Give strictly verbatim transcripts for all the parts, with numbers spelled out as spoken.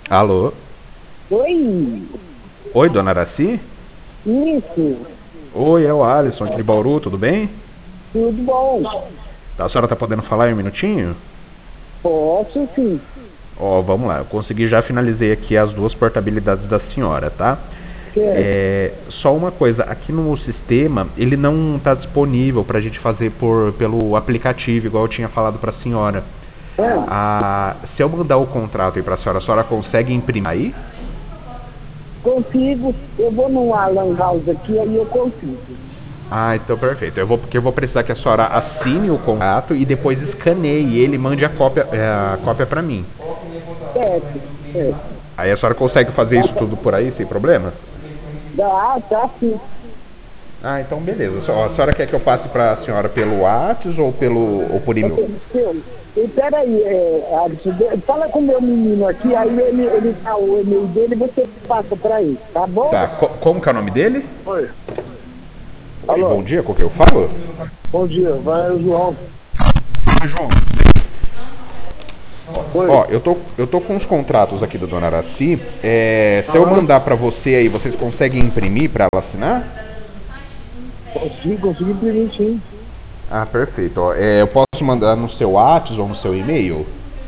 Alô? Oi, Oi, dona Araci? isso, Oi, é o Alisson aqui de Bauru, tudo bem? tudo bom? A senhora tá podendo falar em um minutinho? Posso sim. Ó, vamos lá, eu consegui, já finalizei aqui as duas portabilidades da senhora, tá? Certo. É, só uma coisa, aqui no sistema, ele não tá disponível pra gente fazer por, pelo aplicativo, igual eu tinha falado pra senhora. Ah, Ah, se eu mandar o contrato aí pra senhora, a senhora consegue imprimir aí? consigo, eu vou no Alan House aqui, aí eu consigo. Ah, então perfeito. Eu vou, porque eu vou precisar que a senhora assine o contrato e depois escaneie ele e mande a cópia, é, a cópia para mim. Certo, certo. Aí a senhora consegue fazer isso tudo por aí sem problema? Dá, tá sim. Ah, então beleza. Só- A senhora quer que eu passe para a senhora pelo WhatsApp ou pelo ou por e-mail? Seu, e peraí, é, Alisson, de- fala com o meu menino aqui, aí ele, ele dá o e-mail dele e você passa pra ele, tá bom? Tá. Co- como que é o nome dele? Oi. Oi, bom Alô, dia. Com que eu falo? bom dia, vai o João. Ah, João. Oi. Ó, eu tô, eu tô com os contratos aqui da dona Araci. É, se eu Aham. mandar para você aí, vocês conseguem imprimir para ela assinar? Consegui, consegui imprimir sim. Ah, perfeito. Ó, é, eu posso mandar no seu WhatsApp ou no seu e-mail?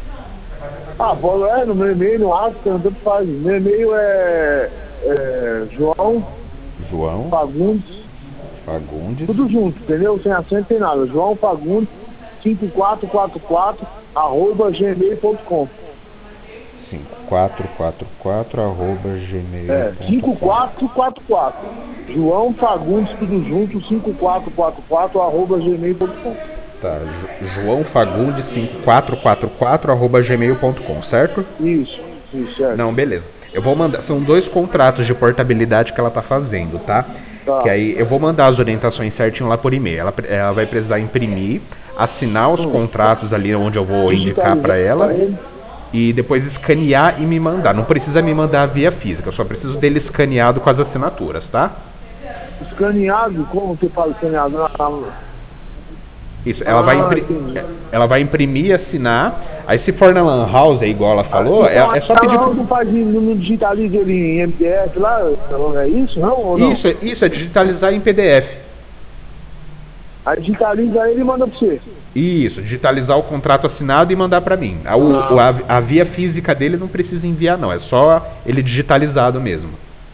Ah, bom, é, no meu e-mail, no WhatsApp, tanto faz. Meu e-mail é, é João João Fagundes, Fagundes tudo junto, entendeu? Sem acento, sem nada. João Fagundes, cinco quatro quatro quatro, arroba gmail ponto com. cinco quatro quatro quatro arroba gmail É, ponto cinco com. quatro quatro quatro. João Fagundes, tudo junto, cinco quatro quatro quatro, arroba gmail ponto com. Tá, Jo- João Fagundes cinco quatro quatro quatro arroba gmail ponto com, certo? Isso, isso, certo. Não, beleza. Eu vou mandar, são dois contratos de portabilidade que ela tá fazendo, tá? Que Tá. aí eu vou mandar as orientações certinho lá por e-mail. Ela, pre- ela vai precisar imprimir, assinar os Hum. contratos ali onde eu vou indicar Digitalizar pra ela pra ele. e depois escanear e me mandar. Não precisa me mandar via física, eu só preciso dele escaneado com as assinaturas, tá? Escaneado, como você fala escaneado? Ah, Isso, ela vai, ah, impri- entendi. ela vai imprimir e assinar. Aí se for na Lan House, é igual ela Ah, falou, então, é, é só ela pedir. não faz, não digitaliza ele em M D F lá, não é isso, não? Ou não? Isso, é- isso é digitalizar em P D F. Aí digitaliza ele e manda pra você. Isso, digitalizar o contrato assinado e mandar pra mim. A, o- o- a, a via física dele não precisa enviar, não. É só ele digitalizado mesmo.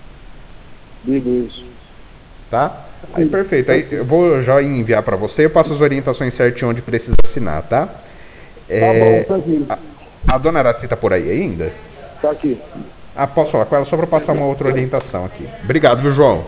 Beleza. Tá? Aí perfeito. Aí eu vou já enviar pra você. Eu passo as orientações certinho onde precisa assinar, tá? Tá É, bom, tranquilo. a, a dona Araci tá por aí ainda? Tá aqui. Ah, posso falar com ela só pra passar uma outra orientação aqui. Obrigado, viu, João?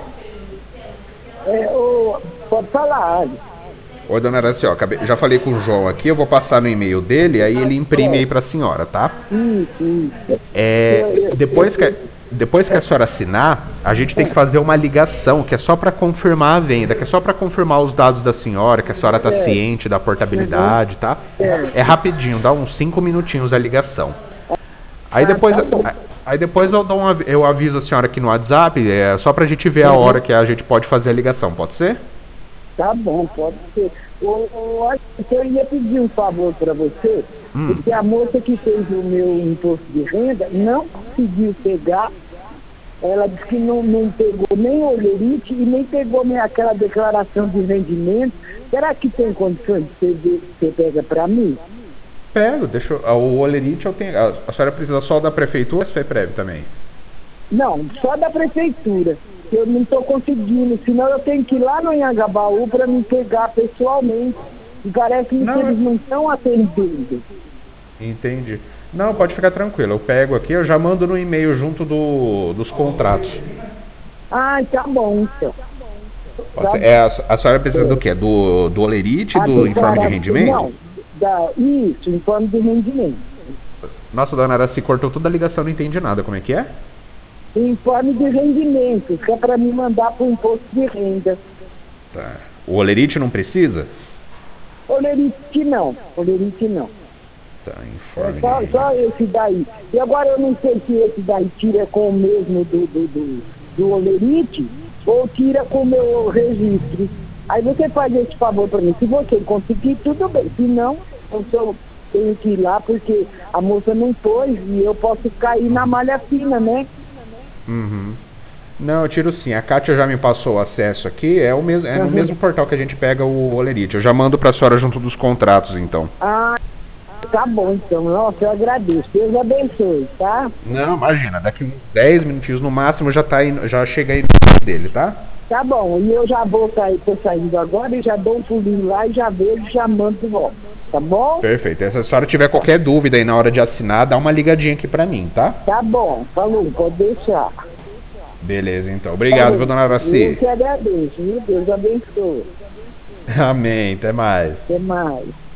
É, ô, pode falar, Ali. Oi, dona Araci, ó, acabei- já falei com o João aqui, eu vou passar no e-mail dele, aí ele imprime aí pra senhora, tá? Isso, isso. É, depois, que, depois que a senhora assinar, a gente tem que fazer uma ligação, que é só pra confirmar a venda, que é só pra confirmar os dados da senhora, que a senhora tá ciente da portabilidade, tá? É rapidinho, dá uns cinco minutinhos a ligação. Aí depois, aí depois eu, dou um avi- eu aviso a senhora aqui no WhatsApp, é só pra gente ver a hora que a gente pode fazer a ligação, pode ser? Tá bom, pode ser. Ô, ô, olha, eu ia pedir um favor para você, porque a moça que fez o meu imposto de renda não conseguiu pegar. Ela disse que não, não pegou nem o olerite e nem pegou nem aquela declaração de rendimento. Será que tem condições de você, ver- você pega para mim? Pego, deixa eu, o olerite eu tenho, a, a senhora precisa só da prefeitura ou da FEPREV também? Não, só da prefeitura. Eu não estou conseguindo, senão eu tenho que ir lá no Anhangabaú para me pegar pessoalmente. E parece Não, que é- eles não estão atendendo. Entendi. Não, pode ficar tranquilo. Eu pego aqui, eu já mando no e-mail junto do, dos contratos. Ah, tá bom, então. Pode ser. É, a, a senhora precisa do quê? Do, do olerite e A do informe de declaração- rendimento? Não, da, isso, informe de rendimento. Nossa, dona Ara, se cortou toda a ligação, não entendi nada. Como é que é? Informe de rendimento, que é para me mandar para o imposto de renda. Tá. O olerite não precisa? Olerite não, olerite não. Tá, É informe só, de só esse daí. E agora eu não sei se esse daí tira com o mesmo do, do, do, do olerite ou tira com o meu registro. Aí você faz esse favor para mim. Se você conseguir, tudo bem. Se não, eu sou, tenho que ir lá porque a moça não pôs e eu posso cair na malha fina, né? Uhum. Não, eu tiro sim. A Kátia já me passou o acesso aqui. É, o mesmo, é no Uhum. mesmo portal que a gente pega o Olerite. Eu já mando pra senhora junto dos contratos, então. Ah, tá bom então. Nossa, eu agradeço. Deus abençoe, tá? Não, imagina. Daqui uns dez minutinhos no máximo já, tá aí, já chega aí no dele, tá? Tá bom. E eu já vou sair, tô saindo agora e já dou um pulinho lá e já vejo e já mando de volta. Tá bom? Perfeito. E se a senhora tiver qualquer dúvida aí na hora de assinar, dá uma ligadinha aqui pra mim, tá? Tá bom. Falou, pode deixar. Beleza, então. Obrigado, viu, dona Eu Araci? que agradeço, viu? Deus abençoe. Amém. Até mais. Até mais.